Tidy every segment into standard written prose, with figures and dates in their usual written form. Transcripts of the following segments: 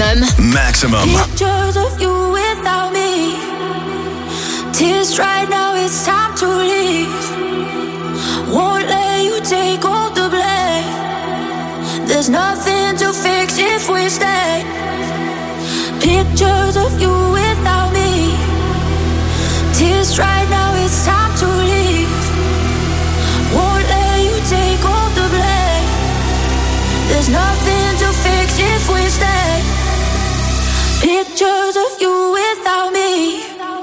Maximum. Maximum. Pictures of you without me. Tears right now, it's time to leave. Won't let you take all the blame. There's nothing to fix if we stay. Pictures of you without me. Tears right now, it's time to leave. Won't let you take all the blame. There's nothing to fix if we stay. Pictures of you without me.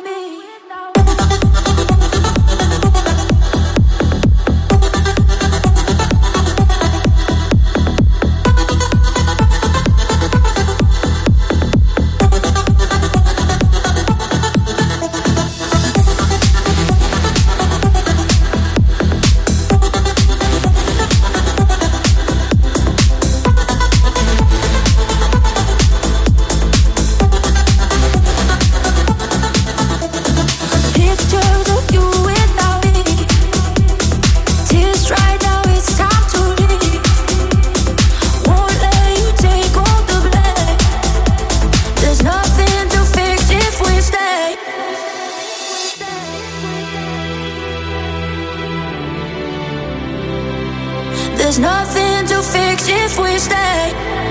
There's nothing to fix if we stay.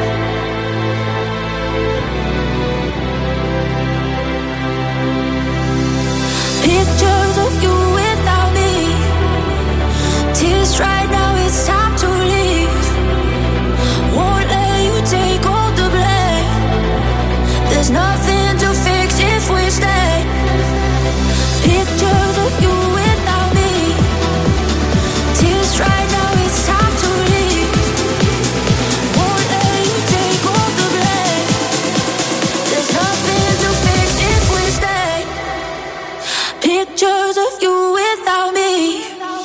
Pictures of you without me. Tears right now, it's time to leave. Won't let you take all the blame. There's nothing to fix if we stay. Pictures of you without me. Tears right now, it's time to leave. Won't let you take all the blame. There's nothing to fix if we stay. Pictures of you without me.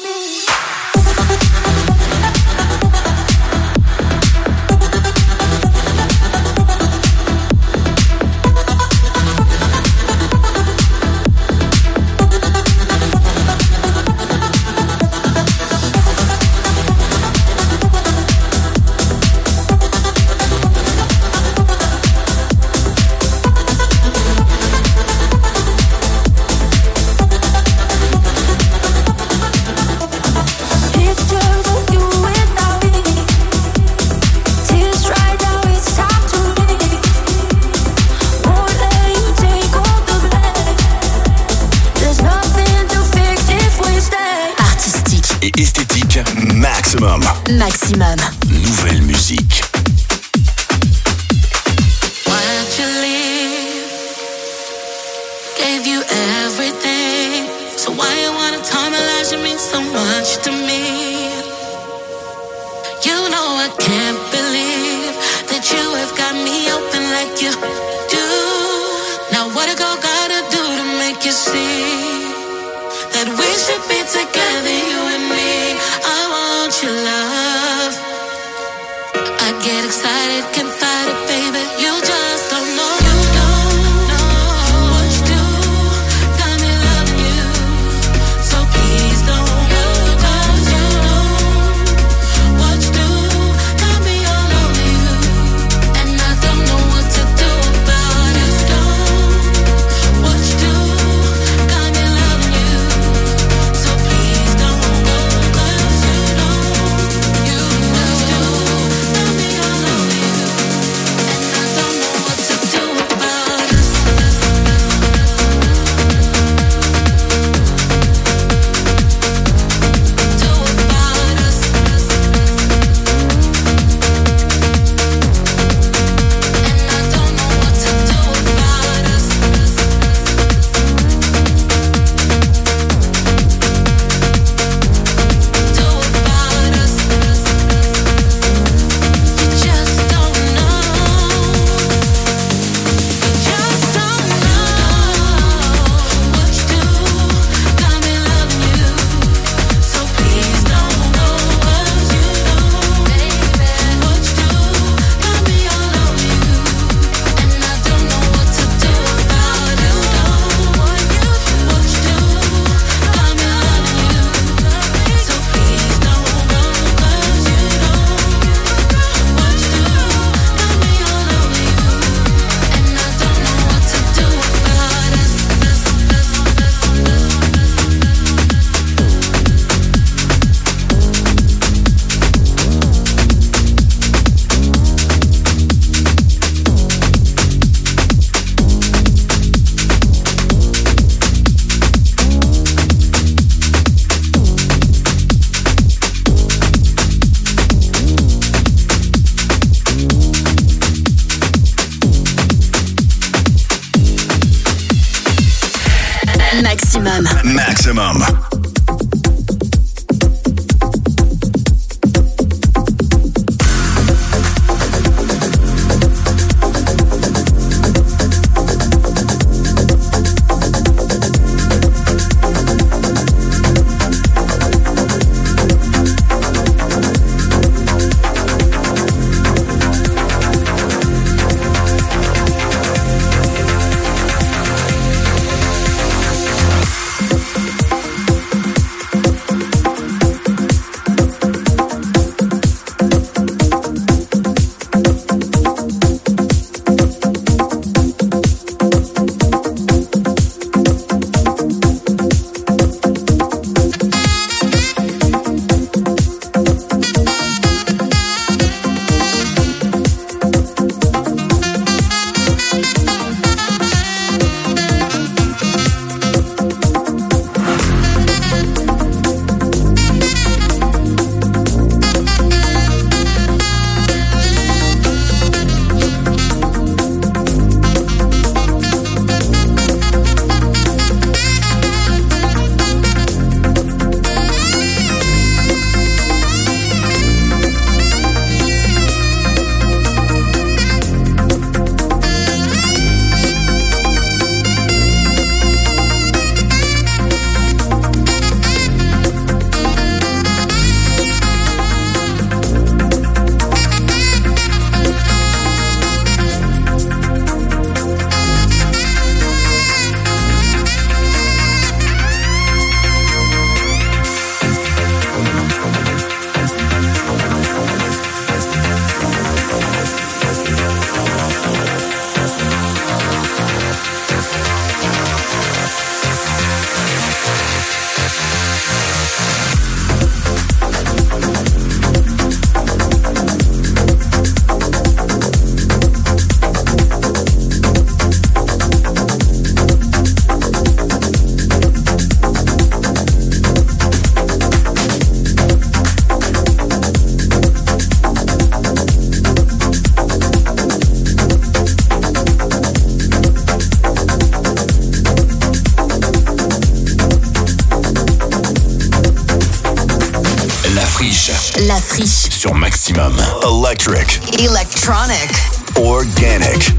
Esthétique maximum. Maximum. Nouvelle musique. Why don't you leave? Gave you everything. So why you wanna tunnelize? You mean so much to me. You know I can't believe that you have got me open like you do. Now what a girl gotta do to make you see that we should be together, you and me. I want your love. I get excited, can't fight it, baby. You just don't know. You don't know what you do. Got me loving you. So please don't go, 'cause you know what you do. Got me all over you. And I don't know what to do about it. Don't Maximum. Maximum. La friche. Sur Maximum. Electric. Electronic. Organic.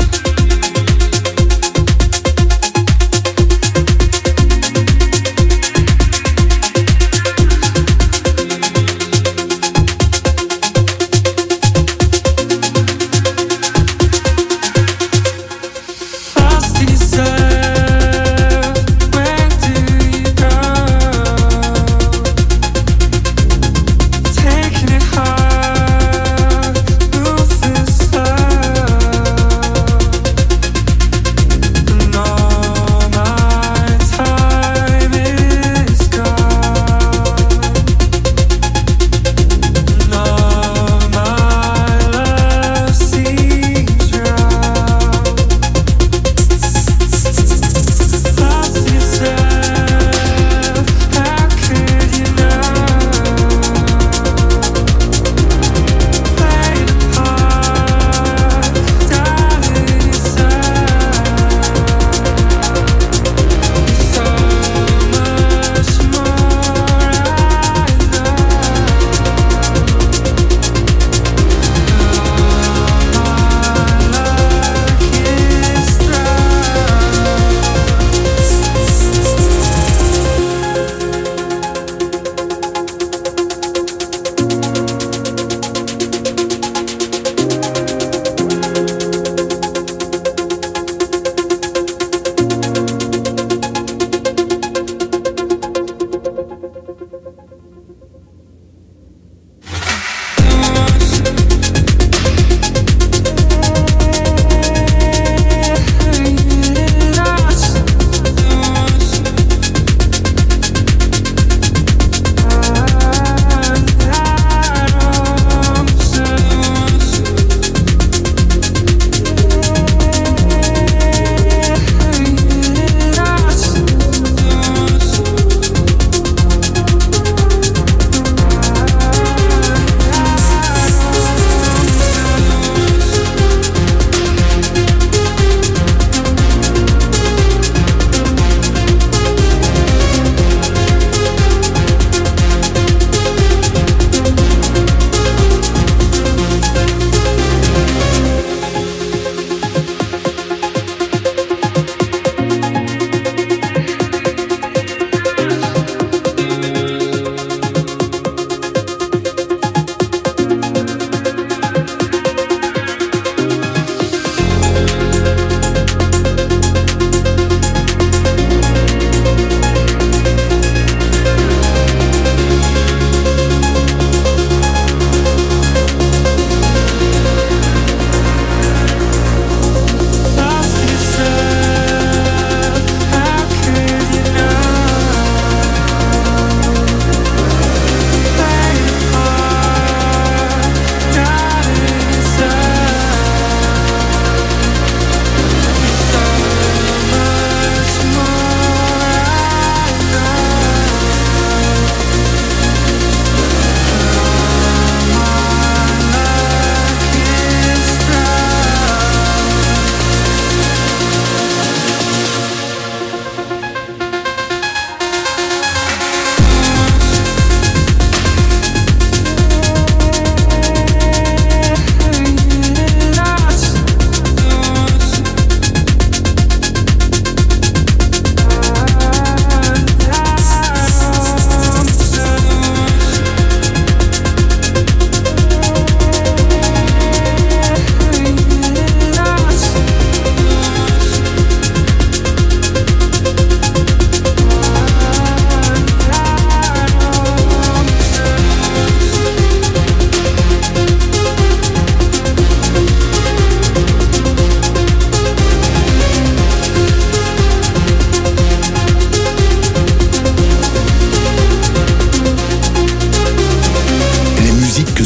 Taking it hard, move this love.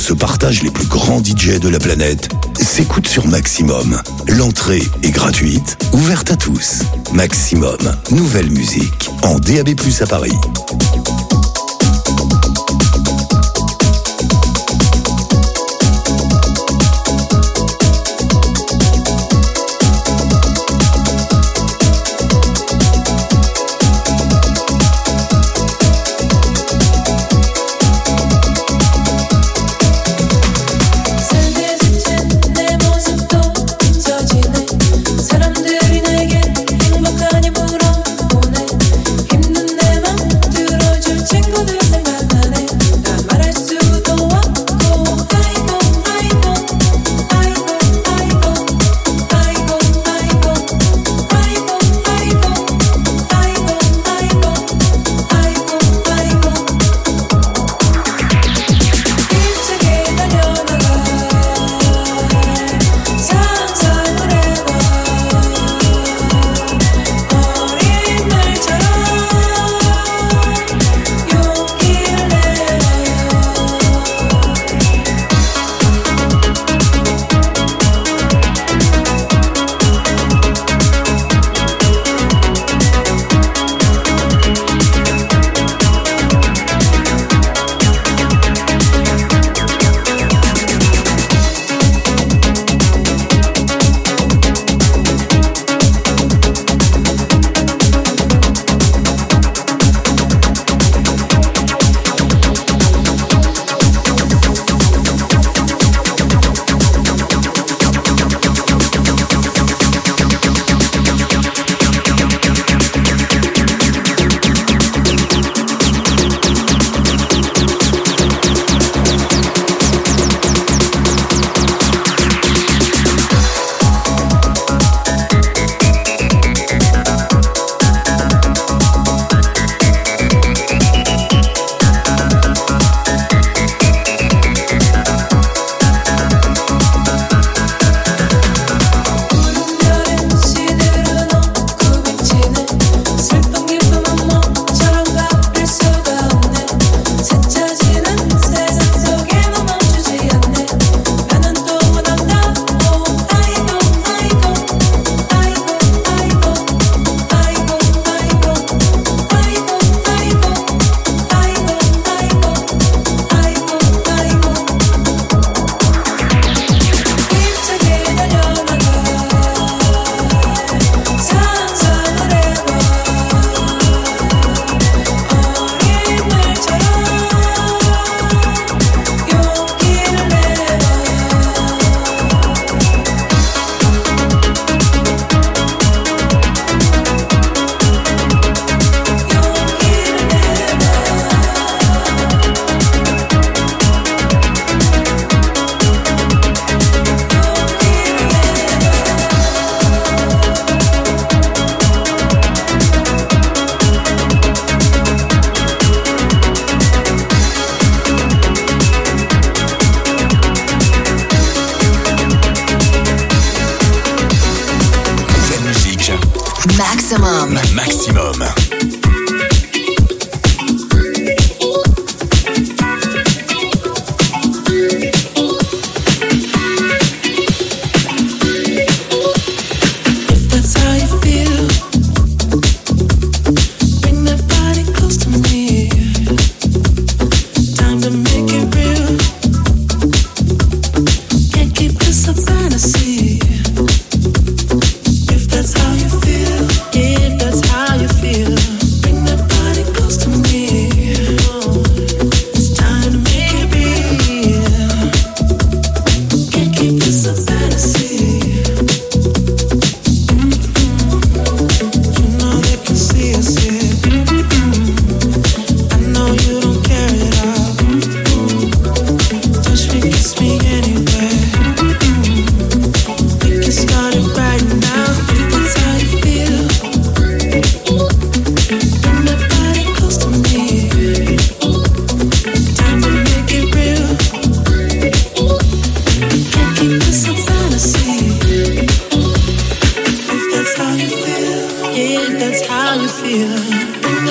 se partagent les plus grands DJ de la planète s'écoute sur Maximum. L'entrée est gratuite, ouverte à tous. Maximum, nouvelle musique, en DAB+ à Paris. Maximum.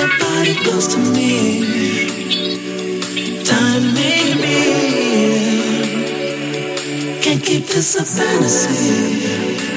Body close to me. Time to make it real. keep this a fantasy.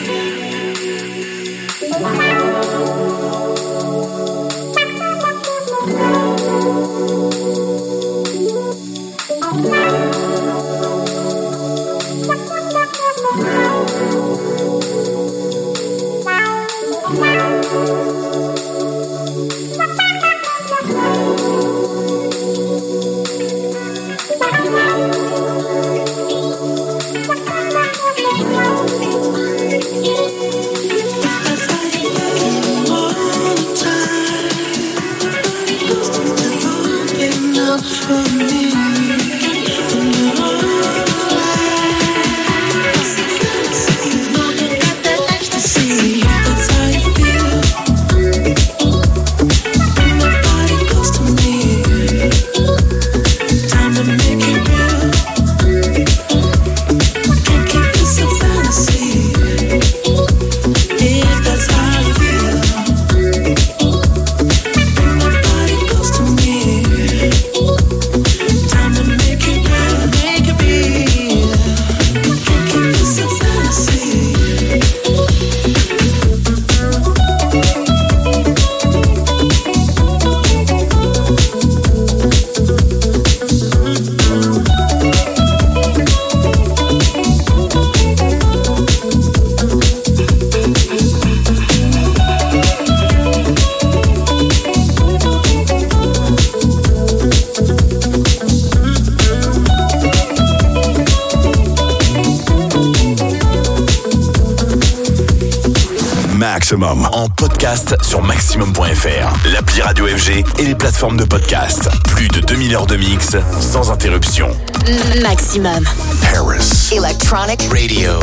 En podcast sur maximum.fr, l'appli Radio FG et les plateformes de podcast. Plus de 2000 heures de mix sans interruption. Maximum. Paris. Electronic Radio.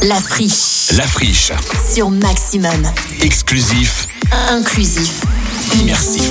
La Friche. La Friche. Sur Maximum. Exclusif. Inclusif. Immersif.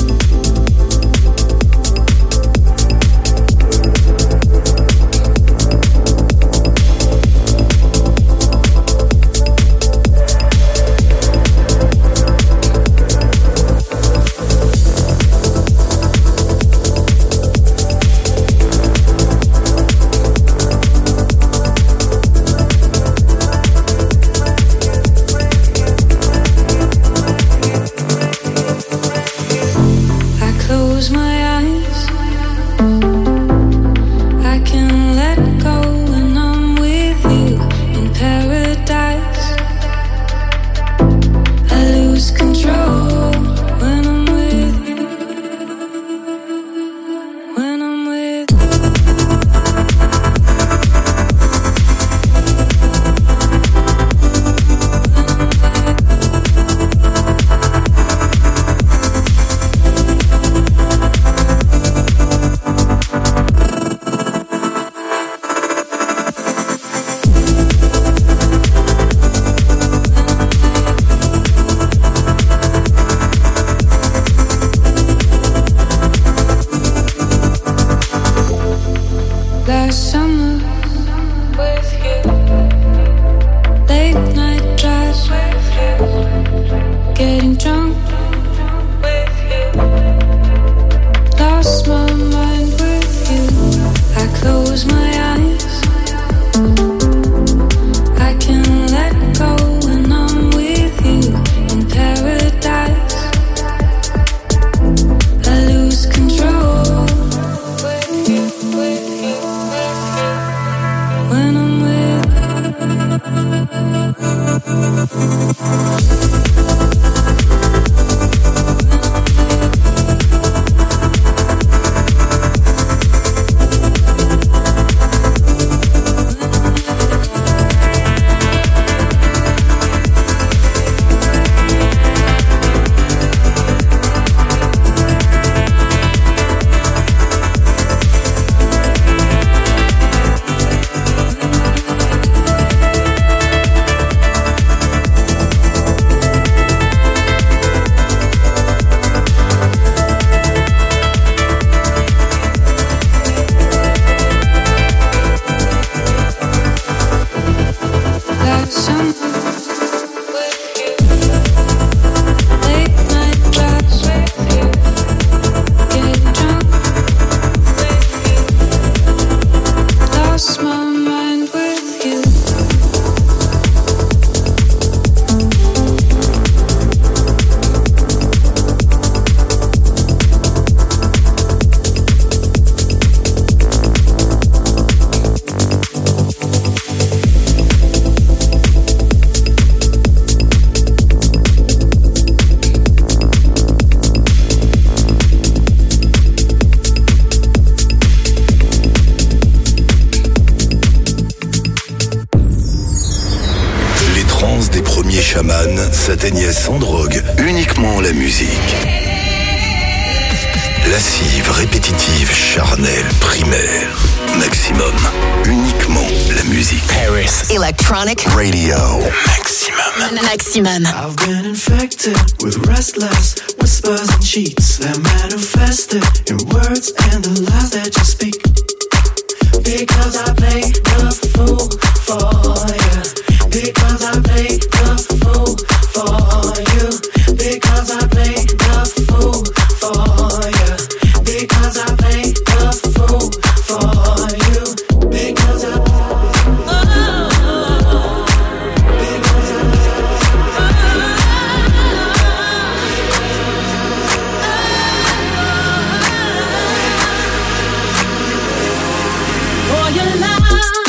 S'atteignait sans drogue, uniquement la musique. Lascive, répétitive, charnelle, primaire. Maximum, uniquement la musique. Paris Electronic Radio. Maximum. Maximum. I've been infected with restless whispers and cheats that manifested in words and the lies that you speak. Because I play the fool for you. Because I play the fool for you. Because I play the fool for you. Because I play the fool for you. Because I Oh, your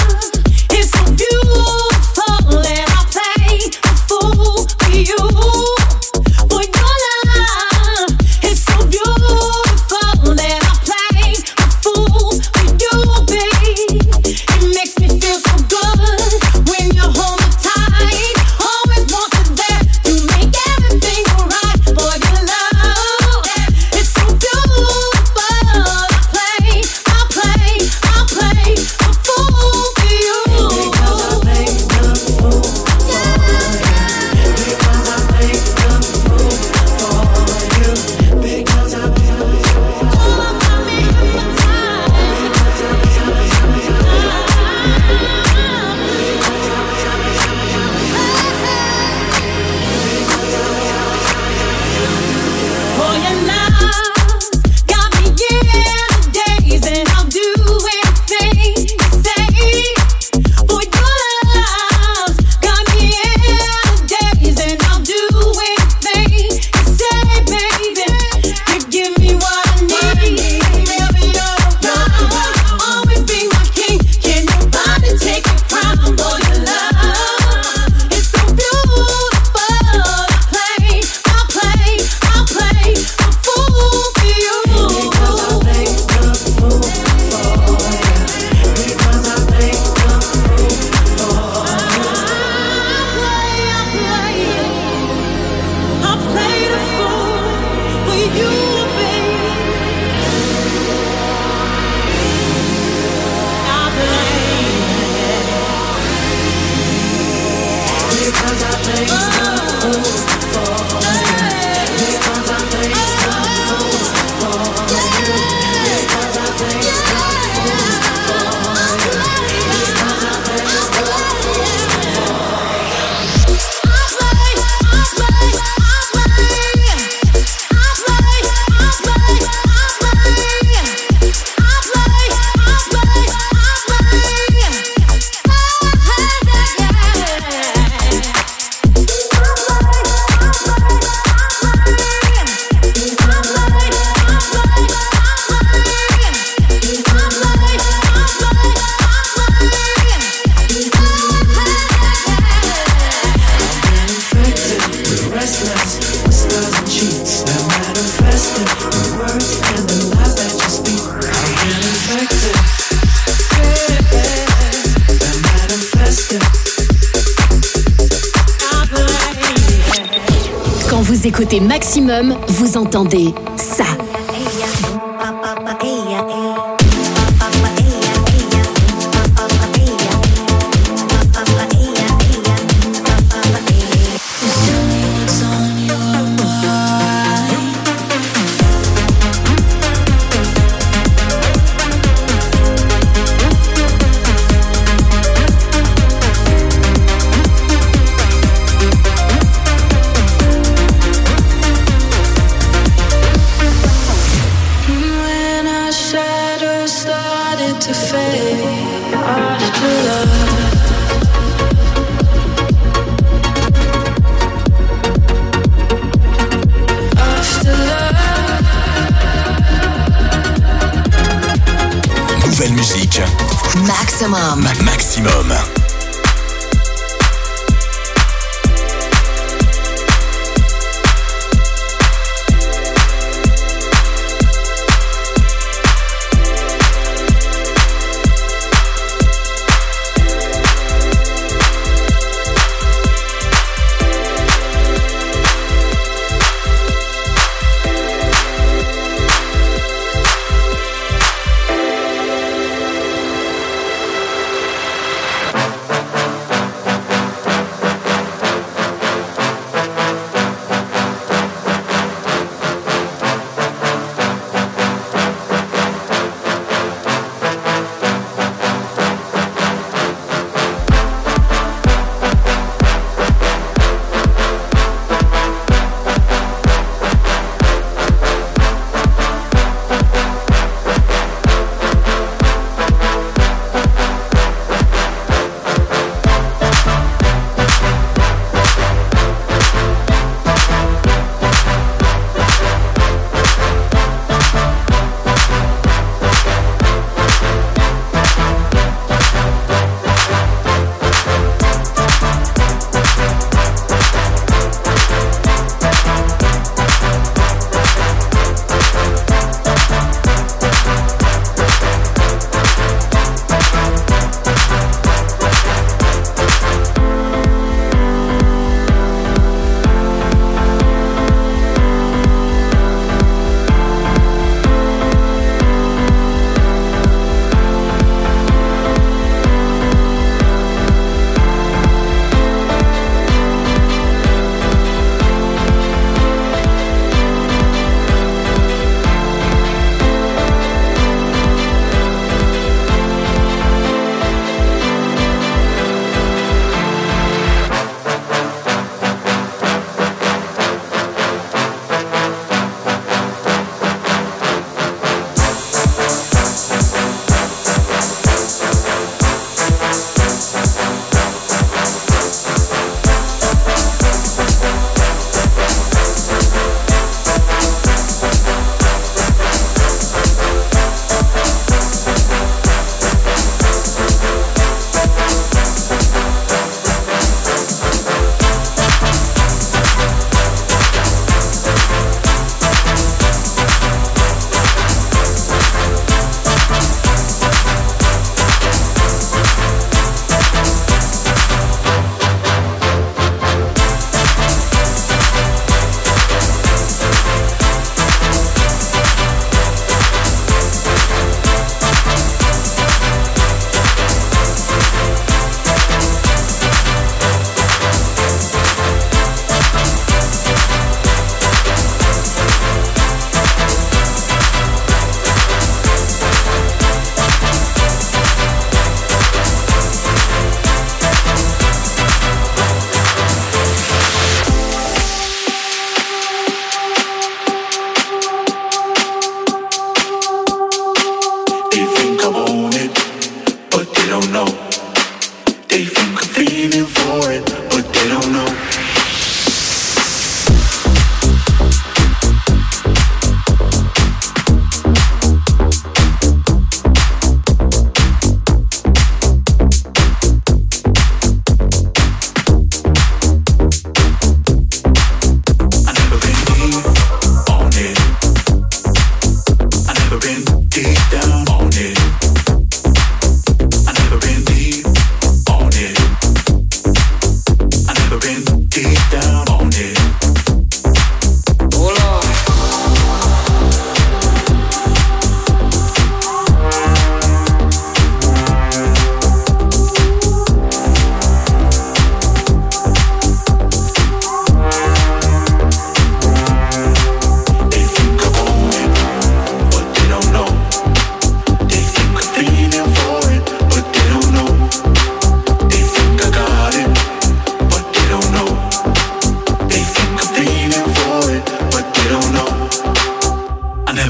love is so beautiful, and I'll play the fool for you. écoutez Maximum, vous entendez ça. Nouvelle musique. Maximum. Maximum.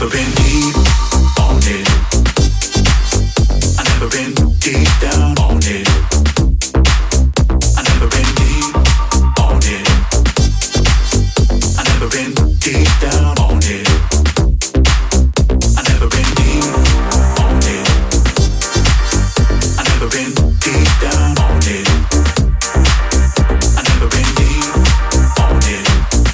never been deep on it. I never been deep down on it. I never been deep on it. I never been deep down on it. I never been deep on it. I never been deep down on it. I never been deep on it.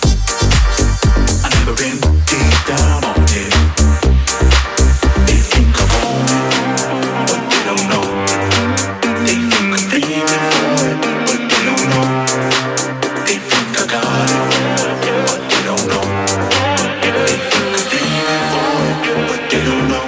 I never been deep down on it. They think I want it, but they don't know. They think I'm dreaming for it, but they don't know. They think I got it, but they don't know. They think I'm dreaming for it, but they don't know.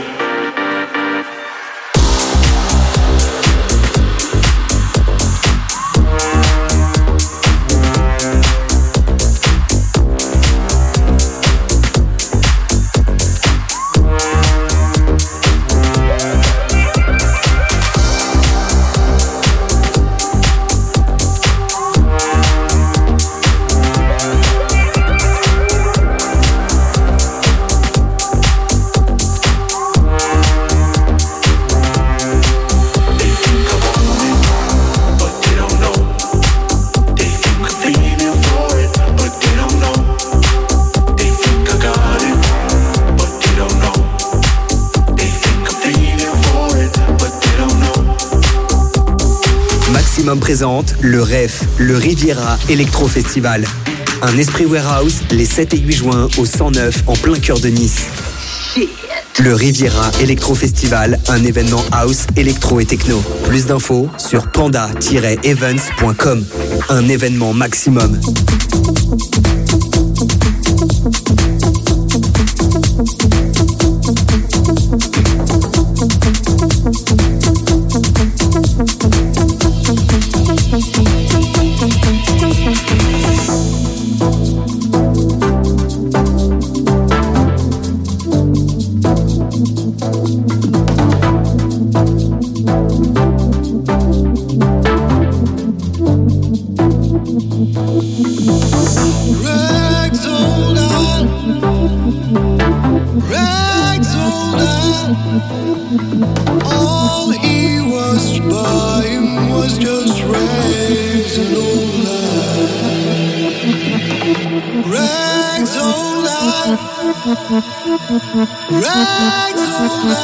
Maximum présente le REF, le Riviera Electro Festival. Un esprit warehouse les 7 et 8 juin au 109 en plein cœur de Nice. Le Riviera Electro Festival, un événement house, électro et techno. Plus d'infos sur panda-events.com. Un événement maximum. All he was buying was just rags and old rags, old rags, old.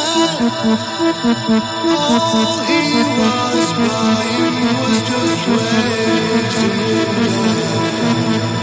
All he was buying was just rags and old.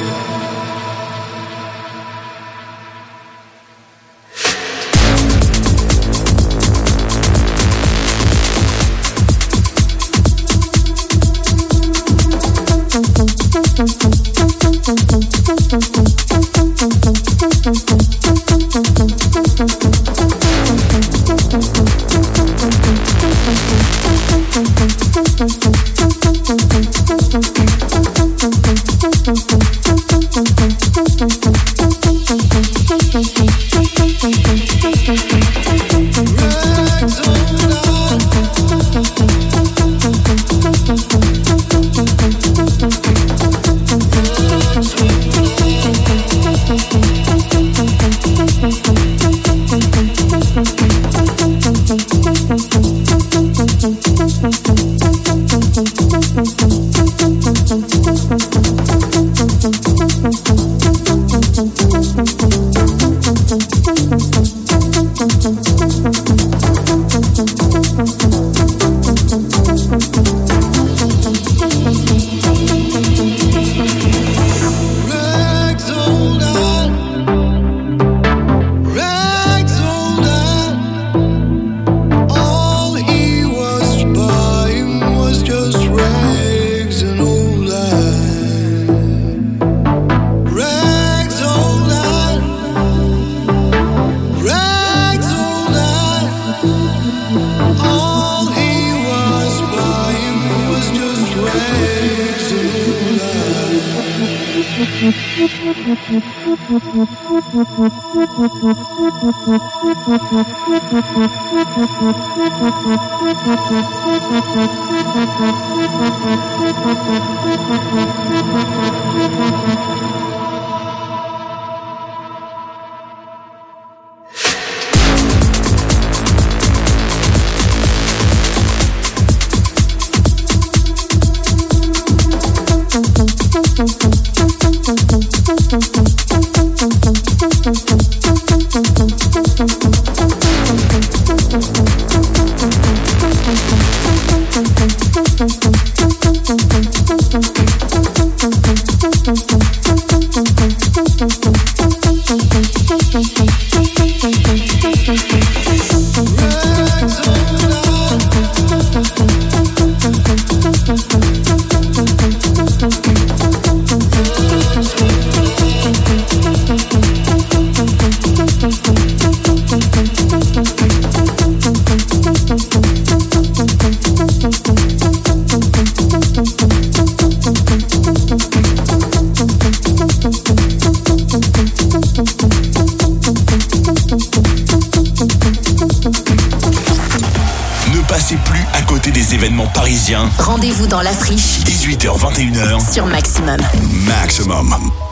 Rendez-vous dans la friche. 18h-21h. Sur Maximum. Maximum.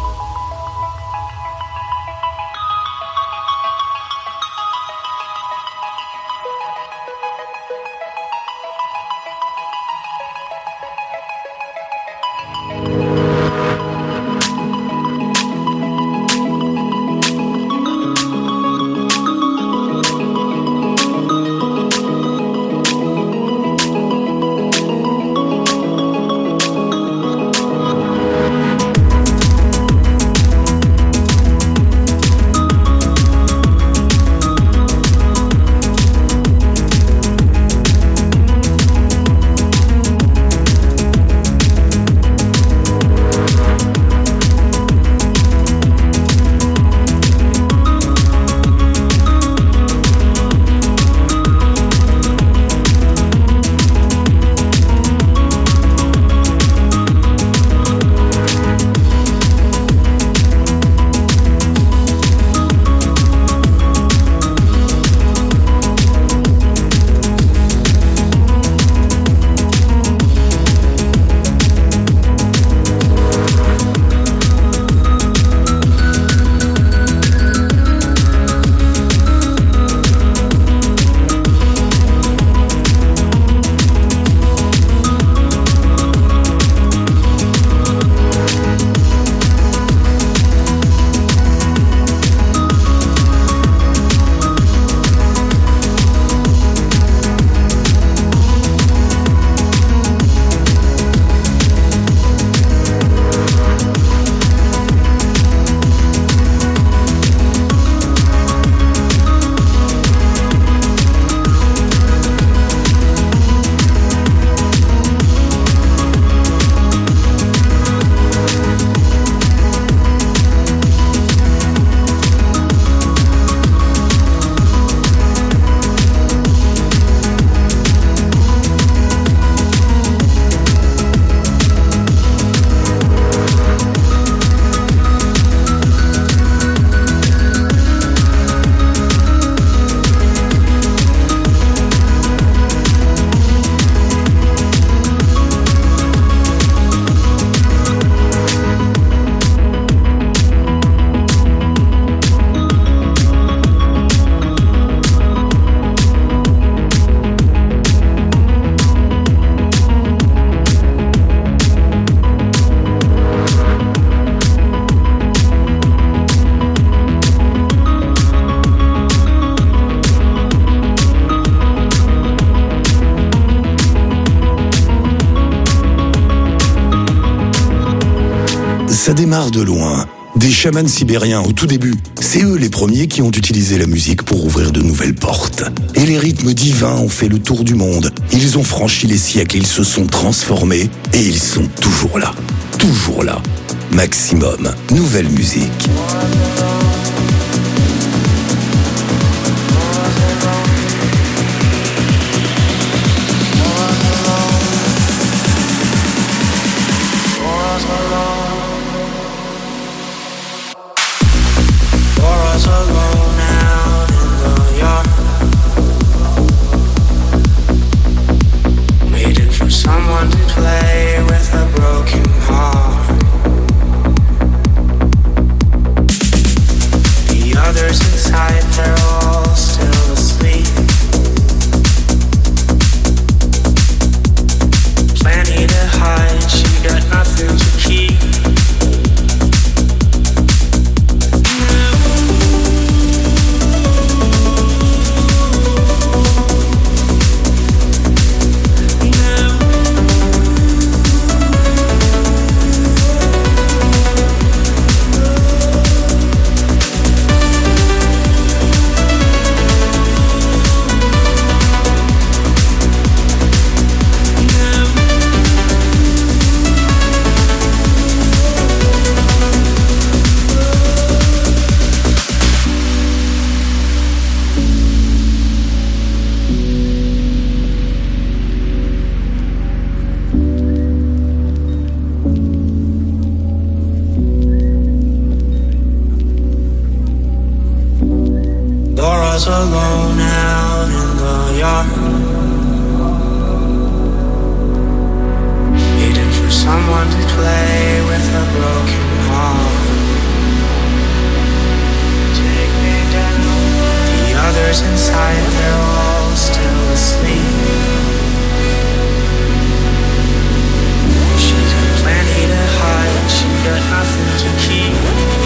Ça démarre de loin. Des chamans sibériens au tout début. C'est eux les premiers qui ont utilisé la musique pour ouvrir de nouvelles portes. Et les rythmes divins ont fait le tour du monde. Ils ont franchi les siècles, ils se sont transformés et ils sont toujours là. Toujours là. Maximum, nouvelle musique. us alone out in the yard, waiting for someone to play with a broken heart. Take me down. The others inside, they're all still asleep. She's got plenty to hide, she got nothing to keep.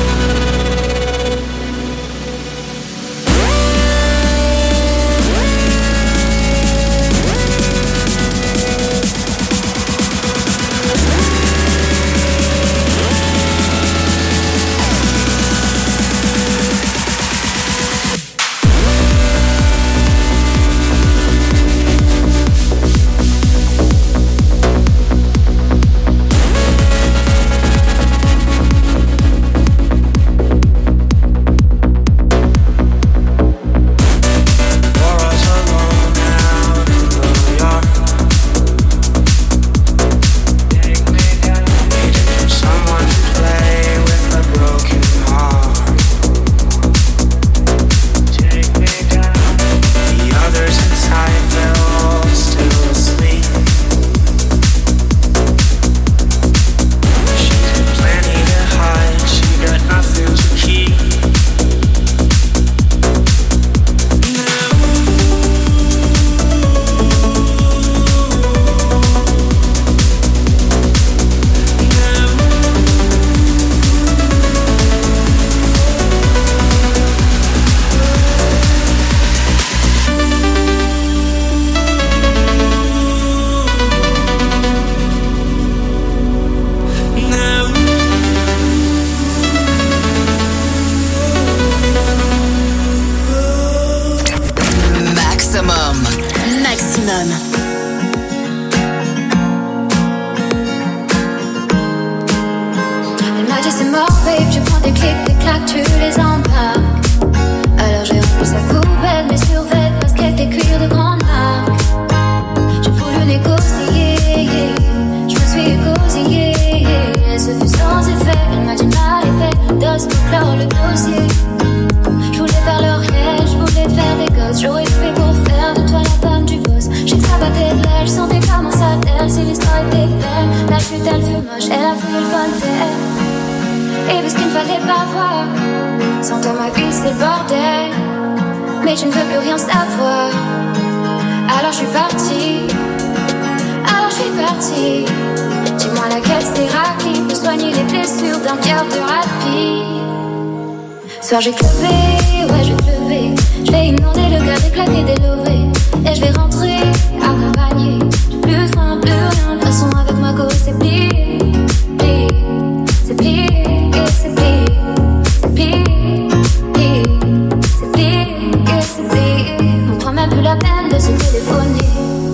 Soir j'ai crevé, ouais je vais te lever. Je vais inonder le cœur, éclater des lovés. Et je vais rentrer accompagné. J'ai plus faim, plus rien. De toute façon avec ma go c'est plié, plié. C'est plié, c'est plié. C'est plié, plié. C'est plié, c'est plié. On prend même plus la peine de se téléphoner.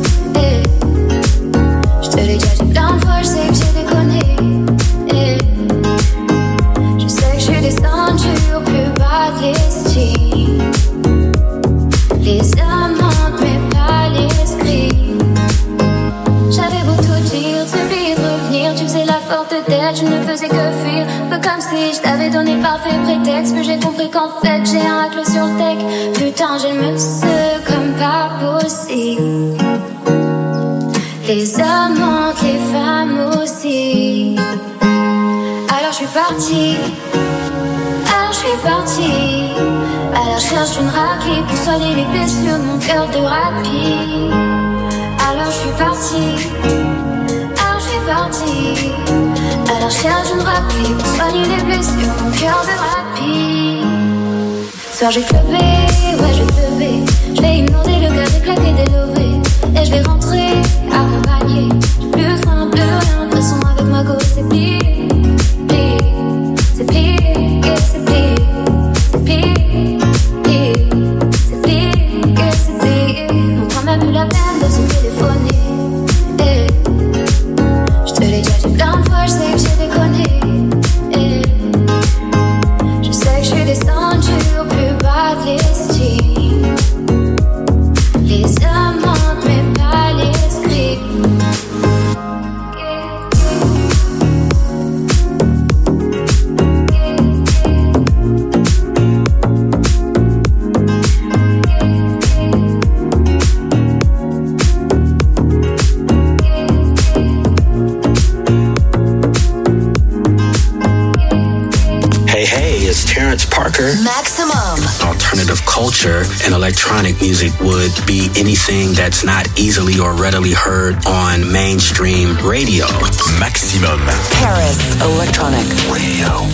Et je te l'ai déjà dit plein de fois, je sais que j'ai déconné. Et je sais que je suis descendue au plus bas de l'estime. Les amendes mais pas l'esprit. J'avais beau tout dire, t'oublier de revenir. Tu faisais la forte tête, je ne faisais que fuir. Peu comme si je t'avais donné parfait prétexte. Que j'ai compris qu'en fait j'ai un raclo sur le tech. Putain j'ai le monsieur comme pas possible. Les hommes mentent, les femmes aussi. Alors je suis partie. Alors je suis partie à la recherche d'une raclée pour soigner les blessures de mon cœur de rapide. Alors je suis partie. Alors je suis partie à la recherche d'une raclée pour soigner les blessures de mon cœur de rapide. Soir j'ai crevé, ouais je vais te lever. Je vais inonder le cœur, éclater des lovés. Et je vais rentrer accompagné. J'ai plus faim, plus rien. De toute façon avec ma go c'est plié, plié. C'est plié, c'est plié. C'est plié, plié. C'est plié, c'est plié. On prend même plus la peine de se téléphoner. Et je te l'ai déjà dit plein de fois, je sais que j'ai déconné. Et je sais que je suis descendue au plus bas de l'estime. electronic music would be anything that's not easily or readily heard on mainstream radio. Maximum. Paris Electronic Radio.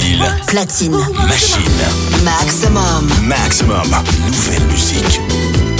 Platine. Machine. Maximum. Maximum. Nouvelle musique.